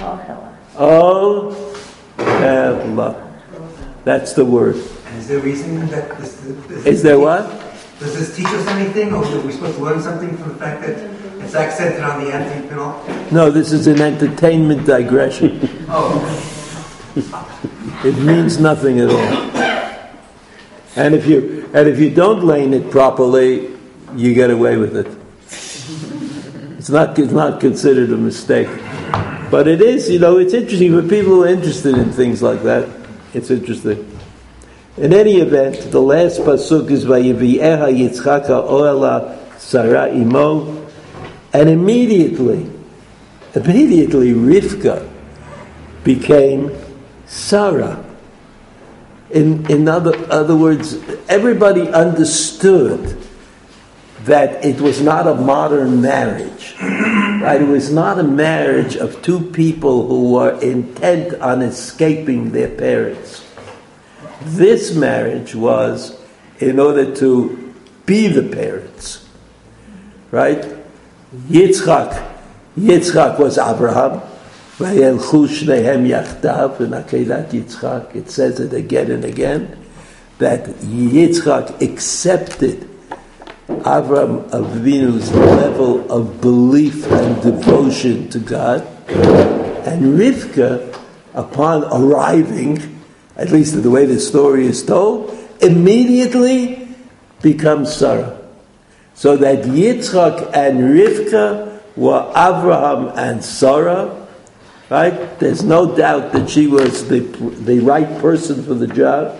O, hel, la. That's the word. And is there a reason that this, this Is there what? Does this teach us anything, or are we supposed to learn something from the fact that it's accented on the anti-penultimate? No, this is an entertainment digression. Oh. It means nothing at all. And if you and if you don't lane it properly, you get away with it. It's not it's not considered a mistake. But it is, you know, it's interesting for people who are interested in things like that. It's interesting. In any event, the last pasuk is Vayivieha Yitzchak ha'oela Sarah imo, and immediately, immediately Rivka became Sarah. In in other other words, everybody understood that it was not a modern marriage, right? It was not a marriage of two people who were intent on escaping their parents. This marriage was in order to be the parents, right? Yitzchak, Yitzchak was Abraham. Vayelchu shnehem yachdav in Akedat Yitzchak. It says it again and again that Yitzchak accepted Avraham Avinu's level of belief and devotion to God, and Rivka, upon arriving, at least the way the story is told, immediately becomes Sarah. So that Yitzchak and Rivka were Avraham and Sarah, right? There's no doubt that she was the the right person for the job.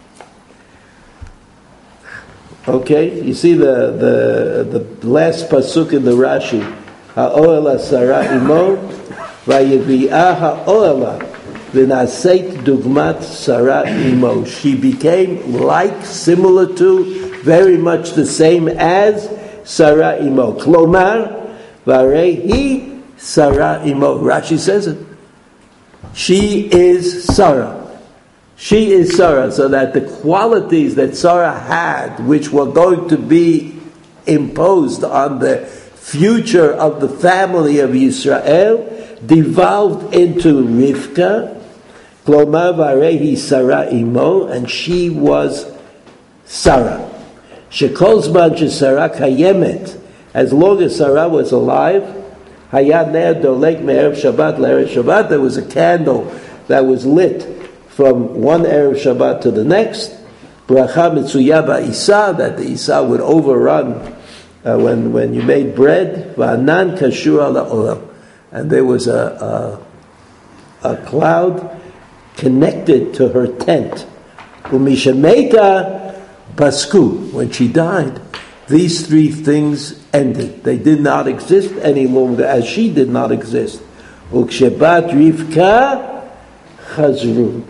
Okay, you see the the, the last pasuk in the Rashi, Ha'oela Sarah imo, Vayevi'ah ha'oela. V'naseit dugmat Sarah imo. She became like, similar to, very much the same as Sarah imo. Klomar, varehi Sarah imo. Rashi says it. She is Sarah. She is Sarah, so that the qualities that Sarah had, which were going to be imposed on the future of the family of Yisrael, devolved into Rivka, Klomar varehi Sarah imo, and she was Sarah. Shekol zman shesarah kayemet, as long as Sarah was alive, hayad ner dolek me'erev Shabbat le'erev Shabbat, there was a candle that was lit from one Erev Shabbat to the next, bracha mitzuya ba'isa, that the Isa would overrun uh, when, when you made bread, va'anan kashur la'olam, and there was a, a, a cloud connected to her tent. Umishemeta pasku, when she died, these three things ended. They did not exist any longer, as she did not exist. Ukshebat Rivka chazru.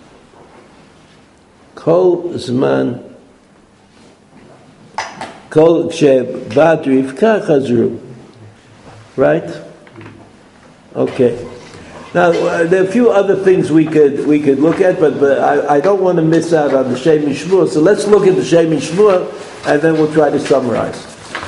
Kol zman, kol kshebat Rivka chazru. Right? Okay. Now uh, there are a few other things we could we could look at, but, but I, I don't want to miss out on the Shem Mishmur. So let's look at the Shem Mishmur, and then we'll try to summarize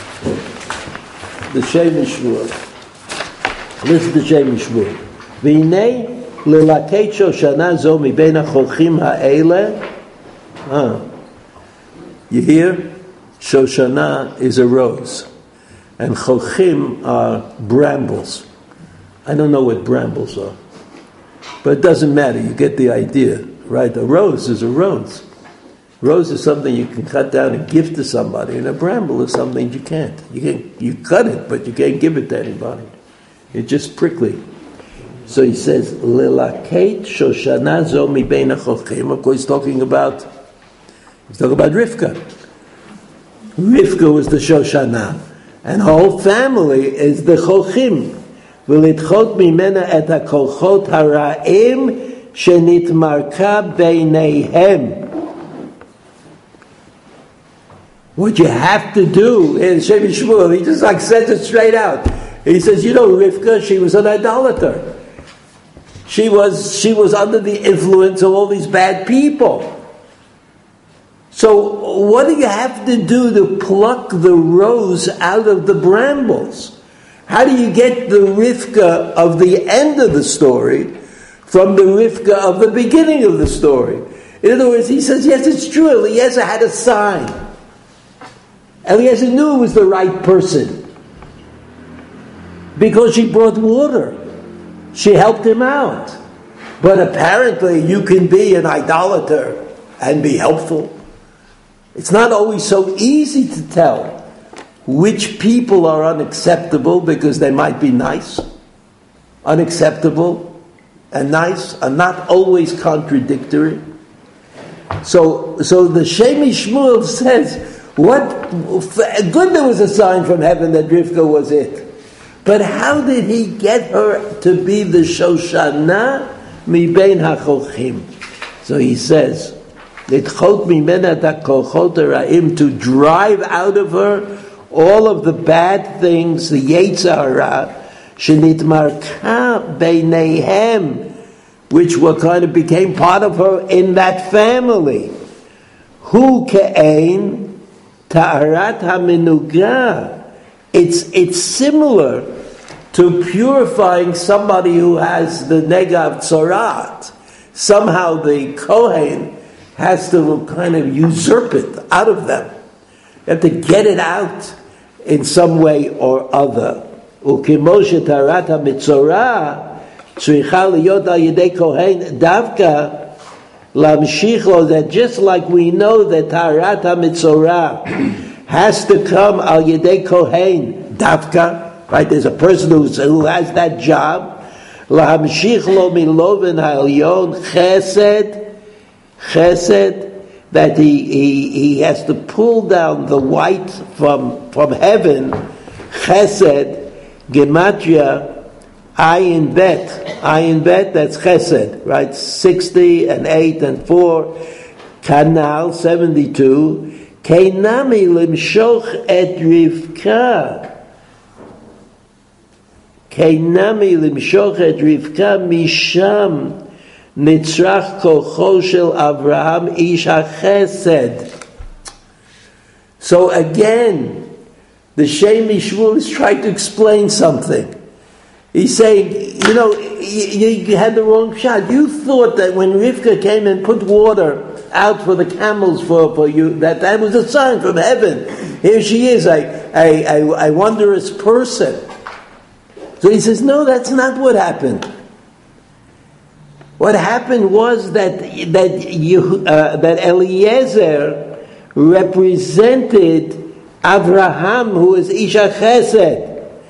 the Shem Mishmur. This is the Shem Mishmur. V'inei lelakei Shoshana zo mibein hachochem ha'ele. Ah, you hear? Shoshana is a rose, and chochim are brambles. I don't know what brambles are, but it doesn't matter. You get the idea, right? A rose is a rose. Rose is something you can cut down and give to somebody, and a bramble is something you can't. You can you cut it, but you can't give it to anybody. It's just prickly. So he says, "Lelaket Shoshana zo mibein hachochem." Of course, he's talking about he's talking about Rivka. Rivka was the Shoshana, and her whole family is the chochim. ולדחות ממנה את הכוחות הרעים שנתמרקה ביניהם. What you have to do in Shem Shmuel, he just like says it straight out. He says, you know, Rivka, she was an idolater. She was she was under the influence of all these bad people. So what do you have to do to pluck the rose out of the brambles? How do you get the Rivka of the end of the story from the Rivka of the beginning of the story? In other words, he says, yes, it's true, Eliezer had a sign. Eliezer knew it was the right person because she brought water. She helped him out. But apparently you can be an idolater and be helpful. It's not always so easy to tell which people are unacceptable because they might be nice. Unacceptable and nice are not always contradictory. So, so the Shemi Shmuel says, what good there was a sign from heaven that Rivka was it. But how did he get her to be the Shoshana mibein hachochim? So he says, Litchot mimena ta kochot ha'ra'im, to drive out of her all of the bad things, the Yetzer Hara, shenitmarka beineihem, which were kind of became part of her in that family. Hu ke'ein ta'arat ha'menuga. It's it's similar to purifying somebody who has the negav tzorat. Somehow the Kohen has to kind of usurp it out of them. You have to get it out in some way or other. וכמו שטהרת המצורע צריכה להיות על ידי כהן דווקא להמשיך לו, that just like we know that טהרת המצורע has to come על ידי כהן דווקא, right? There's a person who's, who has that job. להמשיך לו מלובן העליון חסד, חסד, that he, he, he has to pull down the white from, from heaven, chesed, gematria, ayin bet, ayin bet, that's chesed, right? sixty and eight and four, kanal, seventy-two, Keinami limshoch et Rivka. Keinami limshoch et Rivka misham nitzrach kocho shel Avraham ish hachesed. So again, the Shem MiShmuel is trying to explain something. He's saying, you know, you, you had the wrong shot. You thought that when Rivka came and put water out for the camels for, for you, that that was a sign from heaven. Here she is, a, a, a, a wondrous person. So he says, no, that's not what happened. What happened was that that you, uh, that Eliezer represented Avraham, who is Isha Chesed.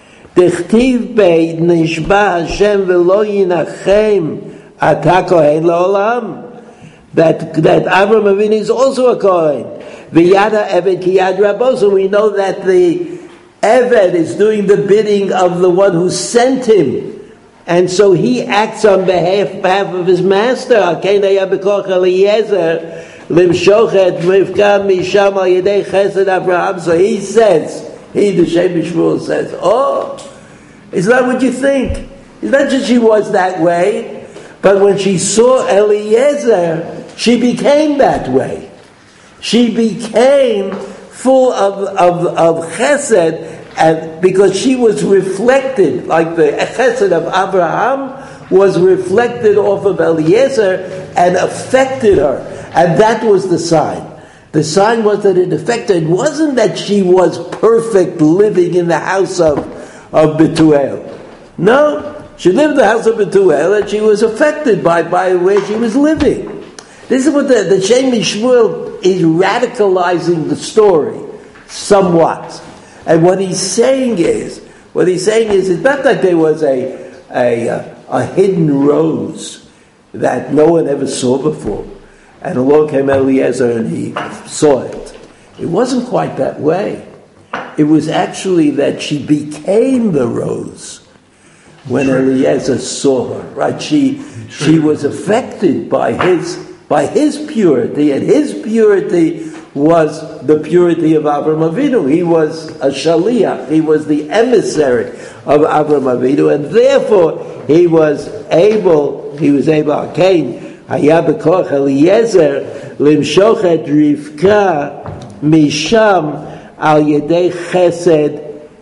Dechtiv bei nishba Hashem v'lo yinachem ata kohen la'olam. That that Avraham Avinu is also a kohen. V'yada eved ki yad rabo. So we know that the eved is doing the bidding of the one who sent him, and so he acts on behalf, behalf of his master. Akein haya b'koch Eliezer limshochet Rivka misham al yedei chesed Avraham. So he says, he, the Shem MiShmuel says, oh, it's not what you think. It's not just she was that way, but when she saw Eliezer, she became that way. She became full of, of, of chesed, and because she was reflected, like the chesed of Abraham was reflected off of Eliezer and affected her. And that was the sign. The sign was that it affected. It wasn't that she was perfect living in the house of, of Betuel. No, she lived in the house of Betuel and she was affected by, by where she was living. This is what the, the Shem MiShmuel is radicalizing the story somewhat. And what he's saying is, what he's saying is, it's not that there was a, a, a hidden rose that no one ever saw before. And along came Eliezer and he saw it. It wasn't quite that way. It was actually that she became the rose when Eliezer saw her. Right? She she was affected by his by his purity, and his purity was the purity of Avraham Avinu. He was a shaliach. He was the emissary of Avraham Avinu, and therefore he was able. He was able. Cain. היה בכוח אליעזר למשוך את רבקה משם על ידי חסד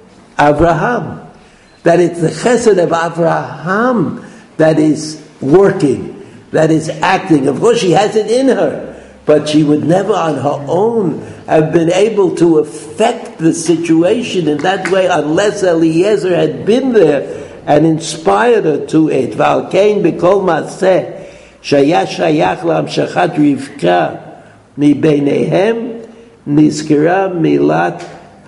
אברהם. That it's the chesed of Avraham that is working, that is acting. Of course she has it in her, but she would never on her own have been able to affect the situation in that way unless Eliezer had been there and inspired her to it. V'al kein b'kol ma'aseh שהיה שייך להמשכת רבקה מביניהם נזכרה מילת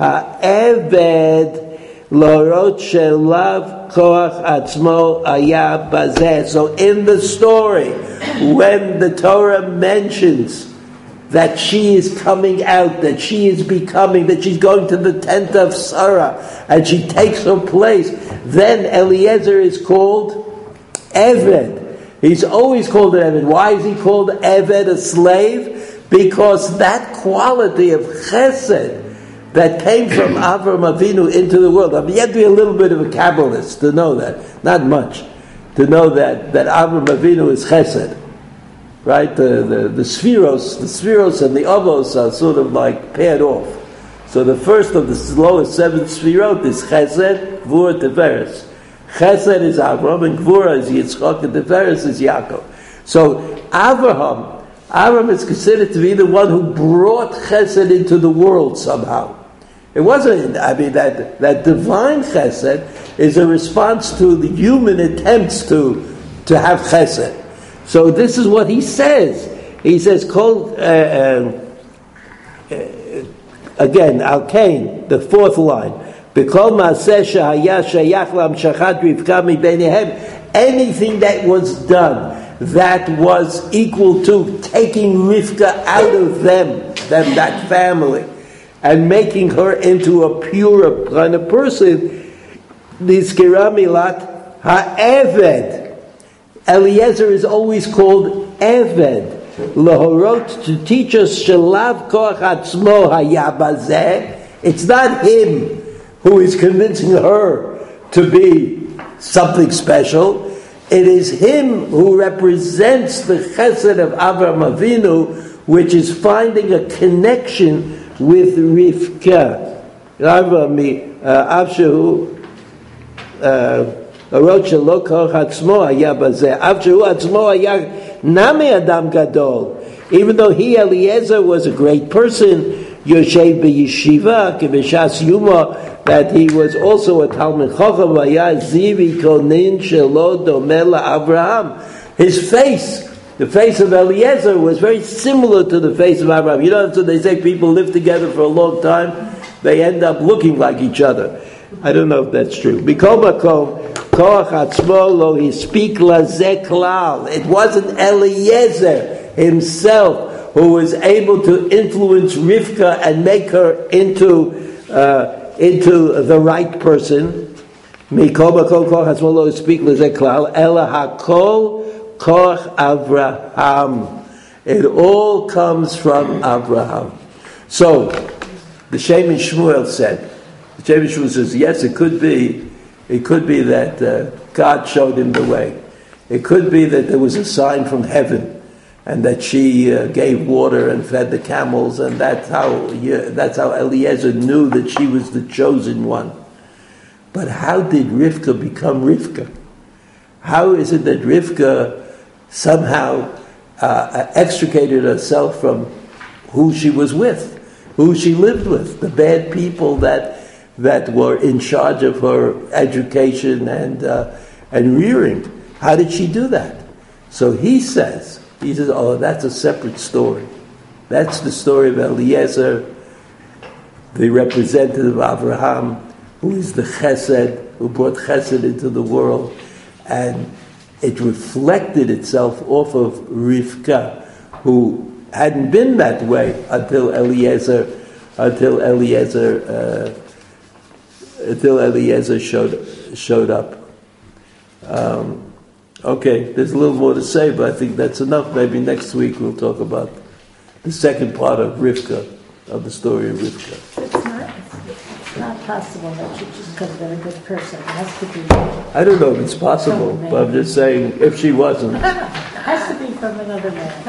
העבד להראות שלאו כוח עצמו היה בזה. So in the story, when the Torah mentions that she is coming out, that she is becoming, that she's going to the tent of Sarah, and she takes her place, then Eliezer is called Eved. He's always called an Eved. Why is he called Eved, a slave? Because that quality of chesed that came from Avraham Avinu into the world. I mean, you have to be a little bit of a Kabbalist to know that. Not much. To know that, that Avraham Avinu is chesed. Right? The, the, the spheros, the spheros and the avos are sort of like paired off. So the first of the lowest seven sphirot is chesed, gvura, tiferes. Chesed is Avraham, and Gvura is Yitzchak, and Tiferes is Yaakov. So Avraham, Avraham is considered to be the one who brought Chesed into the world somehow. It wasn't, I mean, that, that divine Chesed is a response to the human attempts to, to have Chesed. So this is what he says. He says, called, uh, uh, uh, again, Al Cain, the fourth line, anything that was done that was equal to taking Rivka out of them, them that family, and making her into a pure kind of person, nizkira milat ha'eved. Eliezer is always called Eved. lahorot, to teach us shelav koach atzmo haya bazeh. It's not him who is convincing her to be something special. It is him who represents the chesed of Avraham Avinu, which is finding a connection with Rivka. Avraham Avshahu Arot shelo koach atzmo haya bazeh. Avshahu atzmo haya nami adam gadol. Even though he, Eliezer, was a great person, Yoshev b'yeshiva, k'b'shas yuma, that he was also a Talmid Chacham, v'ya zivi konin shelo domeh la'Avraham. His face, the face of Eliezer, was very similar to the face of Abraham. You know, so they say people live together for a long time, they end up looking like each other. I don't know if that's true. Mikol makom, koach atzmo lo hispik lazeh klal. It wasn't Eliezer himself who was able to influence Rivka and make her into uh, into the right person. Mikol makom koach atzmo lo hispik lazeh klal. Ela hakol koach Avraham. It all comes from Abraham. So the Shemin Shmuel said. The Shemin Shmuel says, yes, it could be, it could be that uh, God showed him the way. It could be that there was a sign from heaven, and that she uh, gave water and fed the camels, and that's how yeah, that's how Eliezer knew that she was the chosen one. But how did Rivka become Rivka? How is it that Rivka somehow uh, extricated herself from who she was with, who she lived with, the bad people that that were in charge of her education and uh, and rearing? How did she do that? So he says, he says, oh, that's a separate story. That's the story of Eliezer, the representative of Abraham, who is the chesed, who brought chesed into the world, and it reflected itself off of Rivka, who hadn't been that way until Eliezer, until Eliezer, uh, until Eliezer showed showed up. Um, okay, there's a little more to say, but I think that's enough. Maybe next week we'll talk about the second part of Rivka, of the story of Rivka. It's not, it's not possible that she just could have been a good person. It has to be. I don't know if it's possible, but I'm just saying, if she wasn't. It has to be from another man.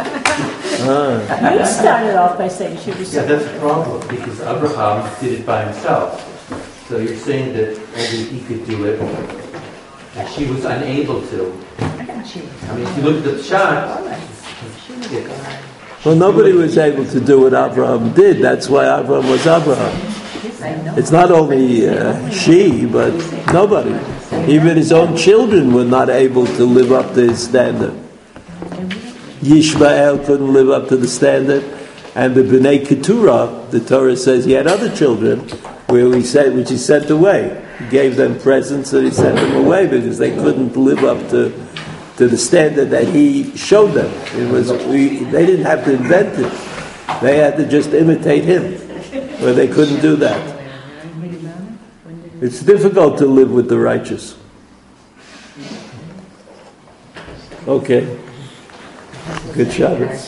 Ah. You started off by saying she was. Yeah, that's the problem, because Abraham did it by himself. So you're saying that only he could do it, and she was unable to. I think she was. I mean, if you look at the shot, She was Yeah. God. Well, nobody was able to do what Abraham did. That's why Abraham was Abraham. It's not only uh, she, but nobody. Even his own children were not able to live up to his standard. Yishmael couldn't live up to the standard, and the Bnei Keturah, the Torah says he had other children, where he said, which he sent away. He gave them presents and he sent them away because they couldn't live up to to the standard that he showed them. It was we, they didn't have to invent it; they had to just imitate him, where they couldn't do that. It's difficult to live with the righteous. Okay, good Shabbos.